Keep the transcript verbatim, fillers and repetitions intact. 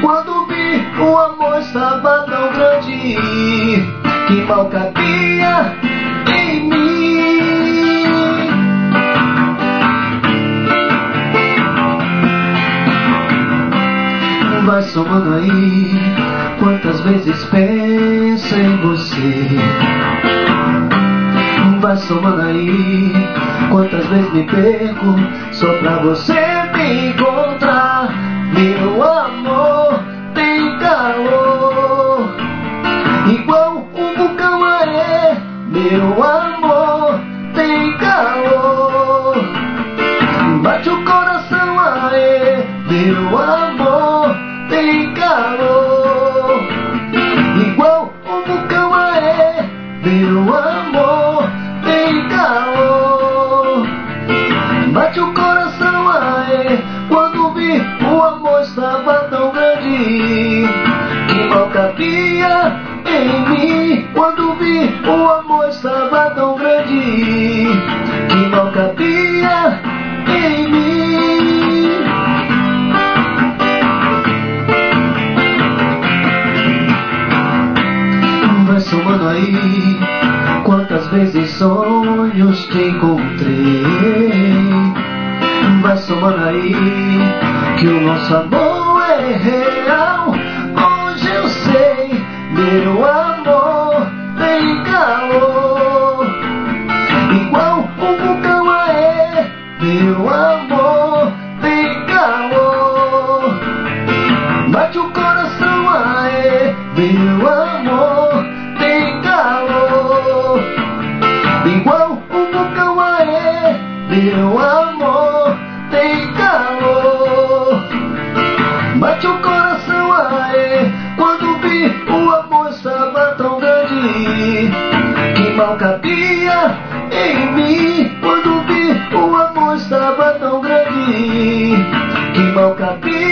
quando vi o amor estava tão grande que mal cabia em mim. Vai somando aí quantas vezes penso em você. Vai somando aí quantas vezes me perco só pra você me encontrar. Meu amor tem calor igual um vulcão aé. Meu amor tem calor, bate o coração aé. Meu amor tem calor igual um vulcão aé. Meu amor tem calor, bate o coração aé. Quando vi o amor estava tão grande que mal cabia em mim. Quando vi o amor estava tão grande que mal cabia em mim. Vai somando aí quantas vezes sonhos te encontrei. Vai somando aí que o nosso amor é real. Hoje eu sei, meu amor tem calor igual um vulcão aé. Meu amor tem calor, bate o coração aé. Meu amor tem calor igual um vulcão aé. Meu amor tem calor, bate o coração aé. Quando vi o amor estava tão grande que mal cabia em mim. Quando vi o amor estava tão grande que mal cabia